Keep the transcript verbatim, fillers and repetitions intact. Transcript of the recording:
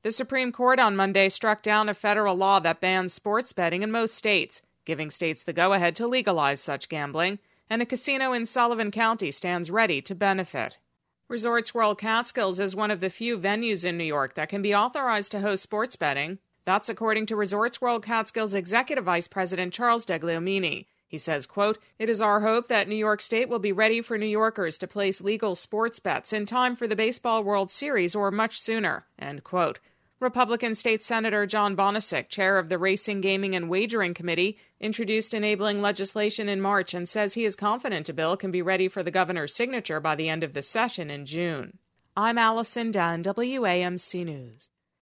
The Supreme Court on Monday struck down a federal law that bans sports betting in most states, giving states the go-ahead to legalize such gambling, and a casino in Sullivan County stands ready to benefit. Resorts World Catskills is one of the few venues in New York that can be authorized to host sports betting. That's according to Resorts World Catskills Executive Vice President Charles Degliomini. He says, quote, "It is our hope that New York State will be ready for New Yorkers to place legal sports bets in time for the Baseball World Series or much sooner," end quote. Republican State Senator John Bonisic, chair of the Racing, Gaming, and Wagering Committee, introduced enabling legislation in March and says he is confident a bill can be ready for the governor's signature by the end of the session in June. I'm Allison Dunn, W A M C News.